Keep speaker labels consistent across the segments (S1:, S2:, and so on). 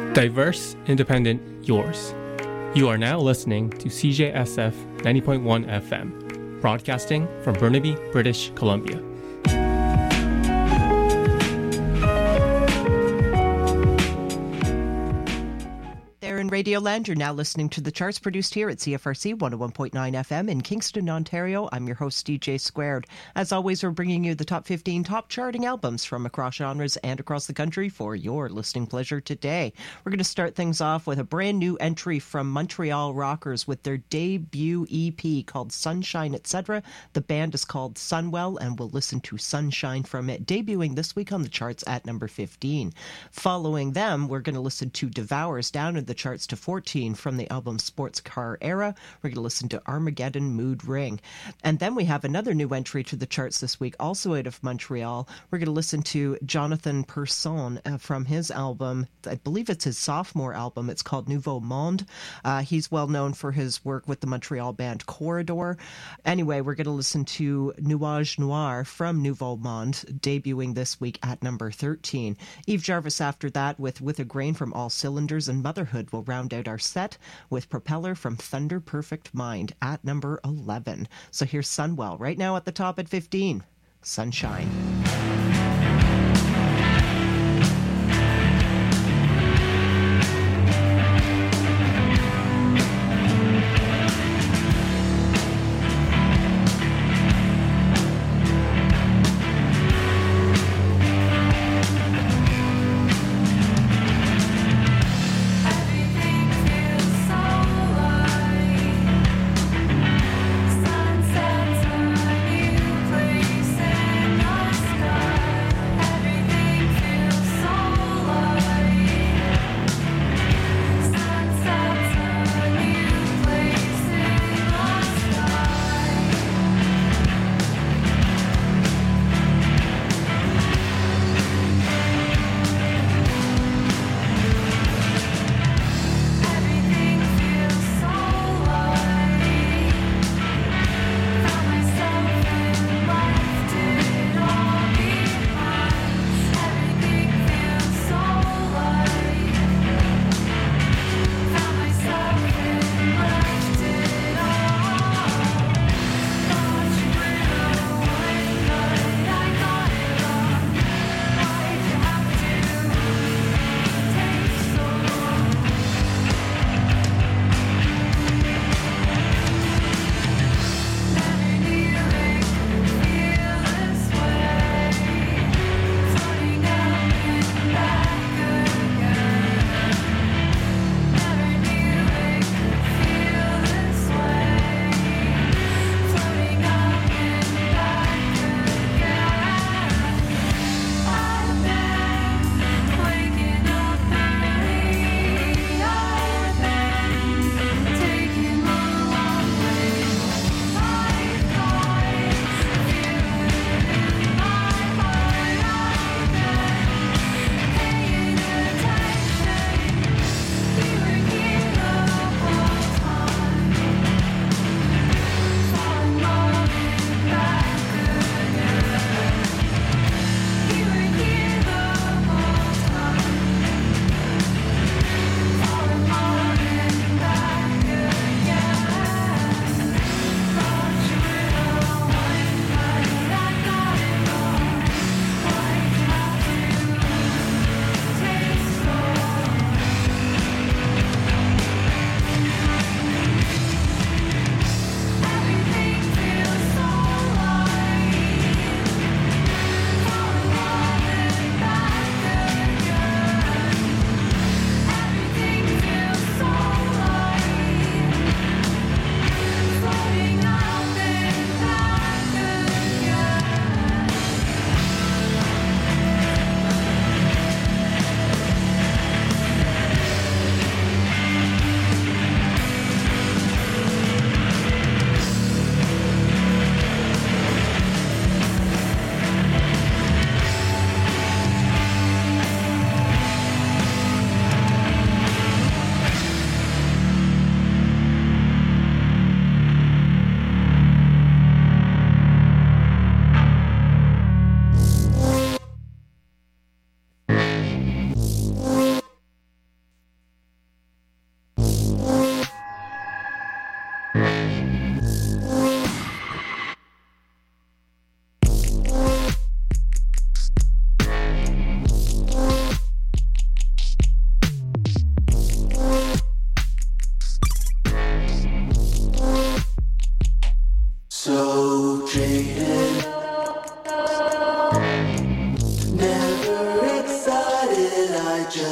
S1: Diverse, independent, yours. You are now listening to CJSF 90.1 FM, broadcasting from Burnaby, British Columbia.
S2: In Radioland, you're now listening to the charts produced here at CFRC 101.9 FM in Kingston, Ontario. I'm your host, DJ Squared. As always, we're bringing you the top 15 top charting albums from across genres and across the country for your listening pleasure today. We're going to start things off with a brand new entry from Montreal rockers with their debut EP called Sunshine, Etc. The band is called Sunwell, and we'll listen to Sunshine from it, debuting this week on the charts at number 15. Following them, we're going to listen to Devours down in the charts to 14 from the album Sports Car Era. We're going to listen to Armageddon Mood Ring. And then we have another new entry to the charts this week, also out of Montreal. We're going to listen to Jonathan Persson from his album, I believe it's his sophomore album. It's called Nouveau Monde. He's well known for his work with the Montreal band Corridor. Anyway, we're going to listen to Nuage Noir from Nouveau Monde, debuting this week at number 13. Eve Jarvis after that with a Grain from All Cylinders, and Motherhood will round out our set with Propeller from Thunder Perfect Mind at number 11. So here's Sunwell right now at the top at 15. Sunshine.
S3: Sunsets are a new place in the sky.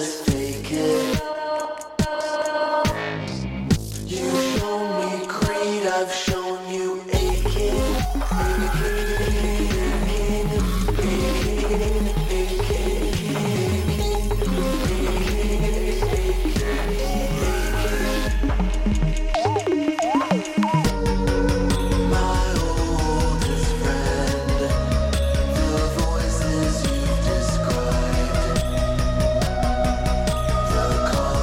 S3: just fake it. You've shown me greed, I've shown you aching. The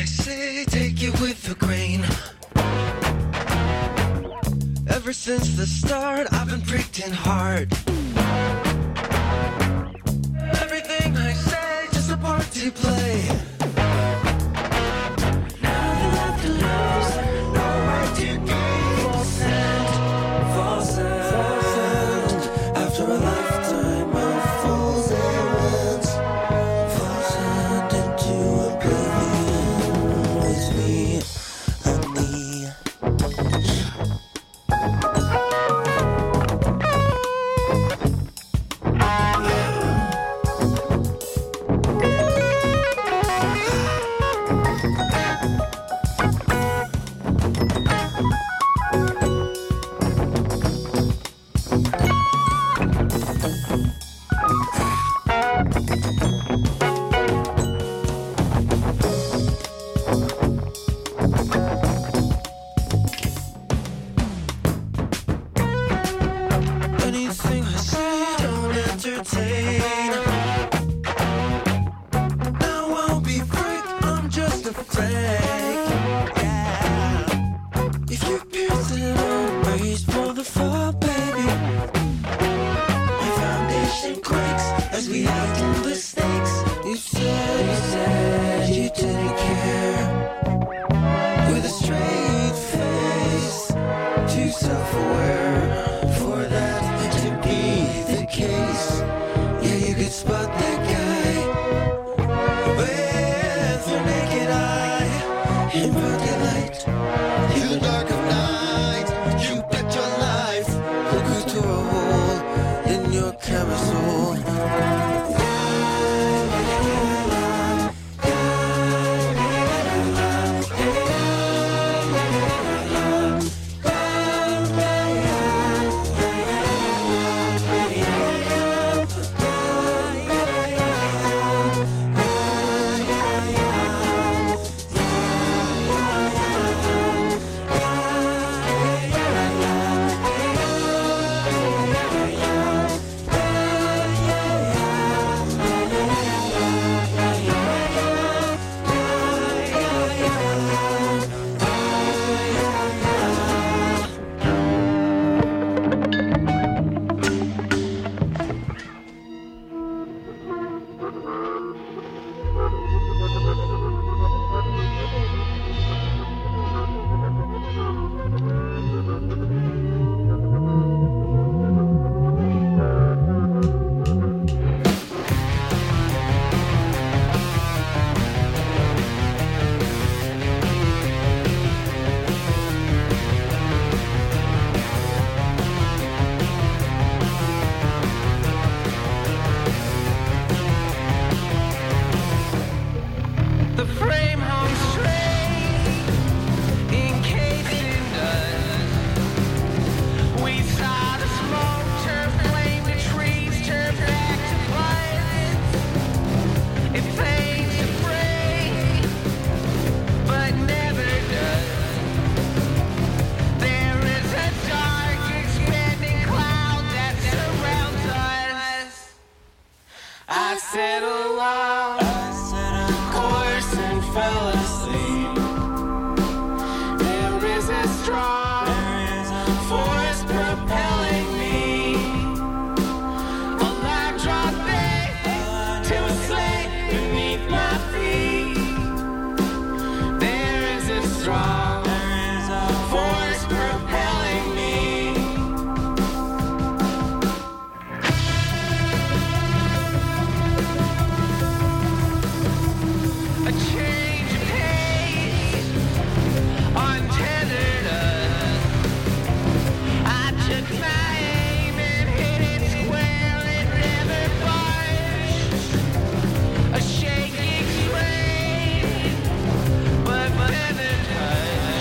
S4: say, take it with the grain. Ever since the start, I've been pricked in heart. Everything I say, just a part to play. Nothing left to lose, no right to gain. False end, after a lifetime of fools errands. False end into oblivion with me and thee. Anything I say, don't entertain. I won't be freaked, I'm just a flake. Yeah. If you pierce it, always for the fall, baby. My foundation quakes as we handle the stakes. You said you didn't care. With a straight face, too self-aware for that to be the case. Yeah, you could spot that guy with your naked eye in broad daylight. In the dark of night, you bet your life. Look into a hole in your camisole. The frame hung straight, encased in dust. We saw the smoke turn flame to trees, turn back to buds. It fades to gray, but never does. There is a dark, expanding cloud that surrounds us. I said aloud, course and fell asleep. There is a strong force propelling me. A light dropping to sleep beneath my feet. There is a strong force propelling me. A change of pace, untethered us. I took my aim and hit it square, it never budged. A shaking sway, but never touched.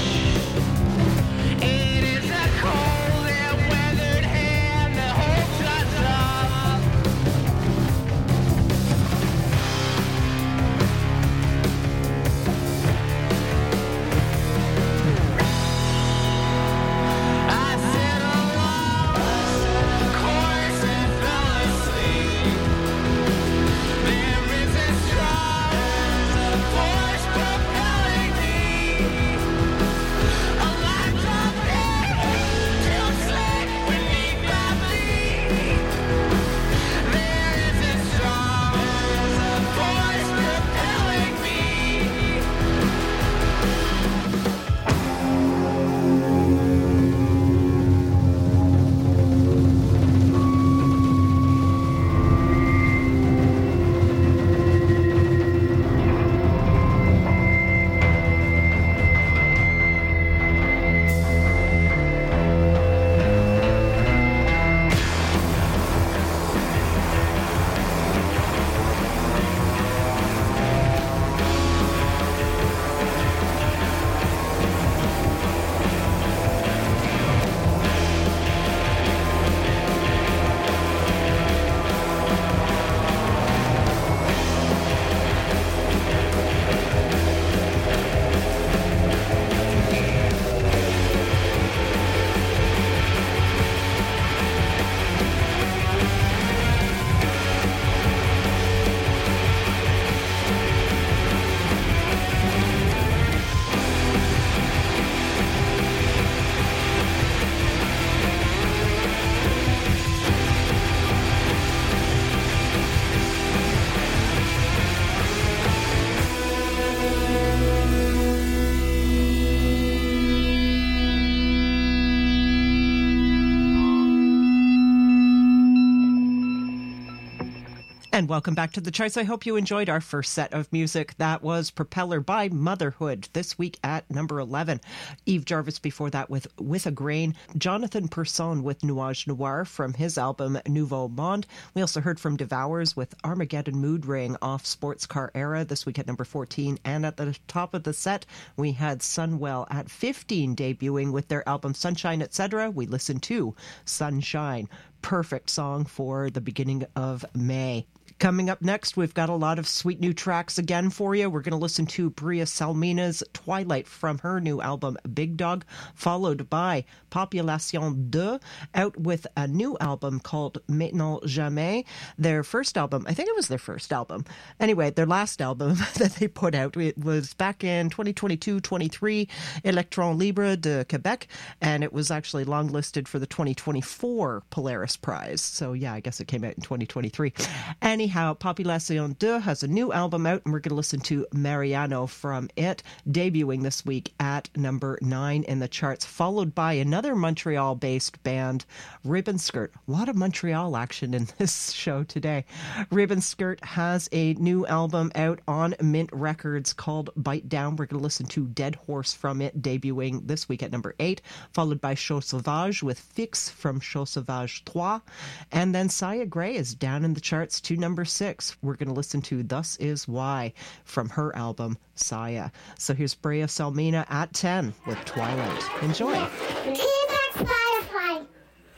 S2: And welcome back to the charts. I hope you enjoyed our first set of music. That was Propeller by Motherhood, this week at number 11. Eve Jarvis before that with a Grain. Jonathan Persson with Nuage Noir from his album Nouveau Monde. We also heard from Devours with Armageddon Mood Ring off Sports Car Era, this week at number 14. And at the top of the set, we had Sunwell at 15 debuting with their album Sunshine, Etc. We listened to Sunshine. Perfect song for the beginning of May. Coming up next, we've got a lot of sweet new tracks again for you. We're going to listen to Bria Salmina's Twilight from her new album Big Dog, followed by Population 2, out with a new album called Maintenant Jamais. Their first album, I think it was their first album. Anyway, their last album that they put out, it was back in 2022-23, Electron Libre de Quebec, and it was actually longlisted for the 2024 Polaris Prize. So yeah, I guess it came out in 2023. Anyhow, Population 2 has a new album out, and we're going to listen to Mariano from it, debuting this week at number 9 in the charts, followed by another Montreal-based band, Ribbon Skirt. A lot of Montreal action in this show today. Ribbon Skirt has a new album out on Mint Records called Bite Down. We're going to listen to Dead Horse from it, debuting this week at number 8, followed by Chose Sauvage with Fix from Chose Sauvage 3. And then Saya Gray is down in the charts to number 6. We're going to listen to Thus Is Why from her album Saya. So here's Bria Salmina at 10 with Twilight. Enjoy.
S5: Butterfly.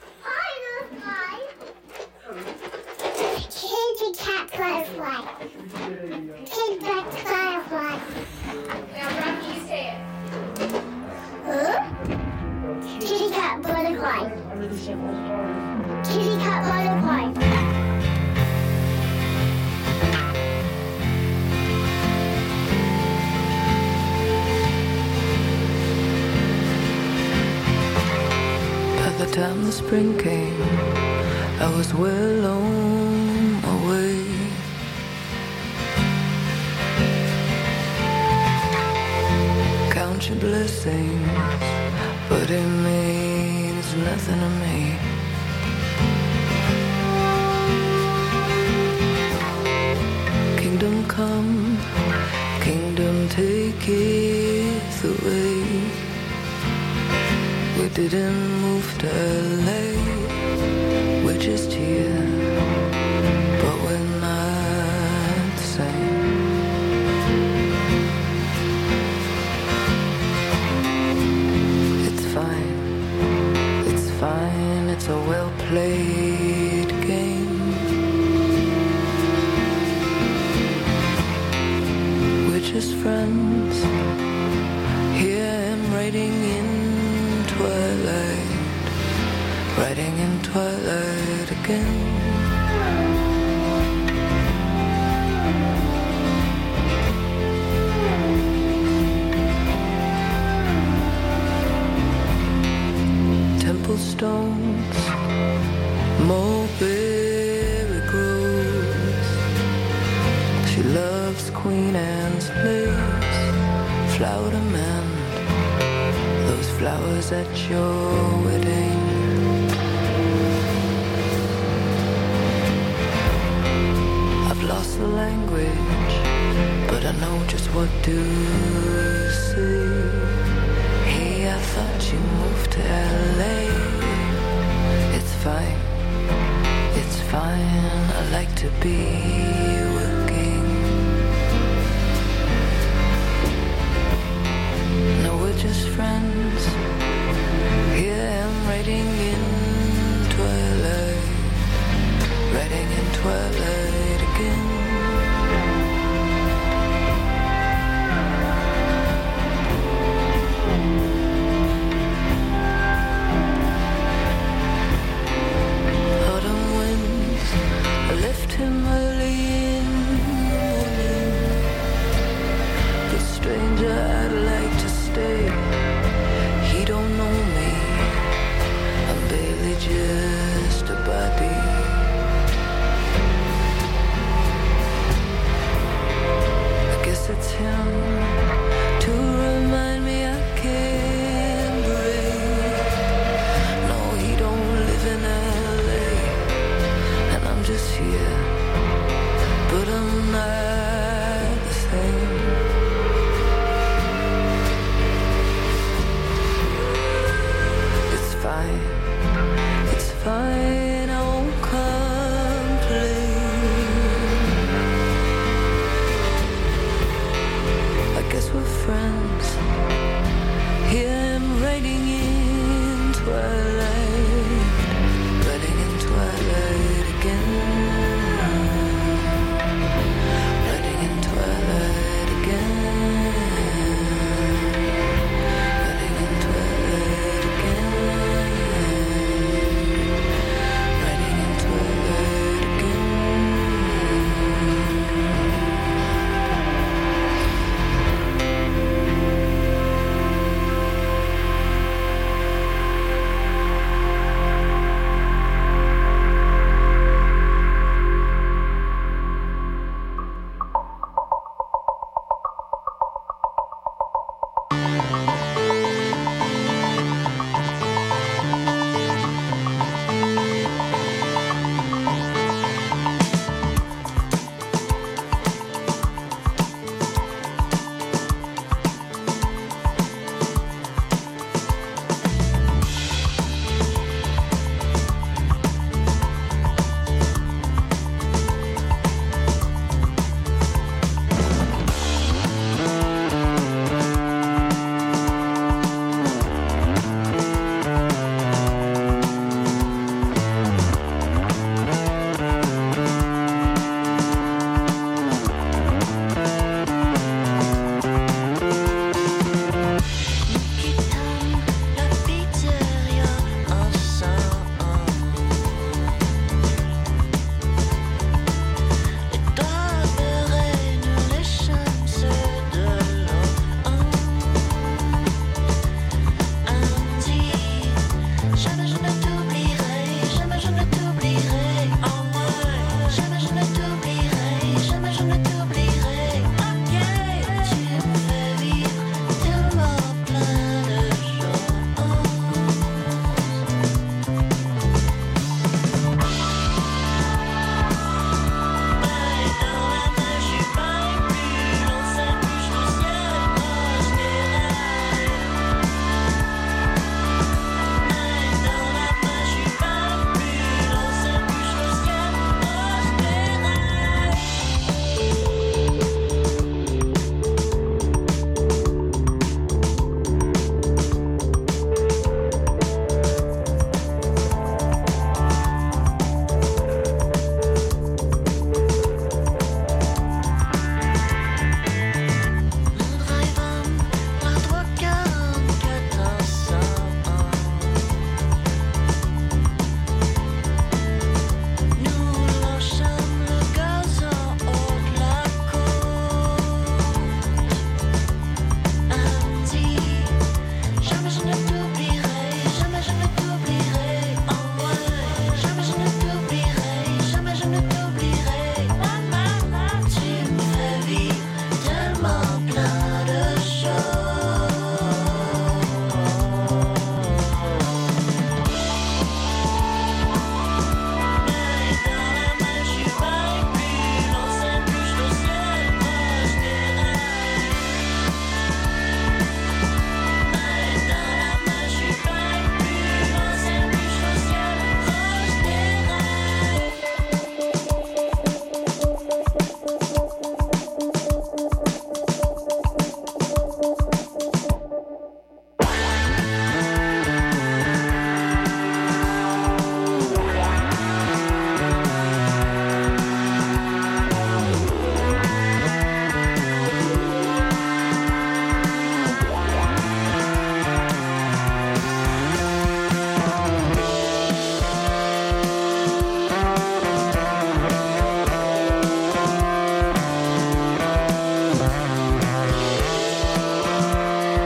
S5: Kitty cat butterfly. Kitty cat butterfly.
S6: Now, Rocky, say it.
S5: Huh? Kitty cat butterfly. Kitty cat butterfly.
S7: By the time the spring came, I was well on my way. Count your blessings, but it means nothing to me. Kingdom come, kingdom taketh away. We didn't move to LA, we're just here, but we're not the same. It's fine, it's a well-played game. We're just friends, here I'm writing in twilight, writing in twilight again. Temple stones, mulberry groves. She loves Queen Anne's lace, flower to mend those flowers at your wedding. I've lost the language, but I know just what to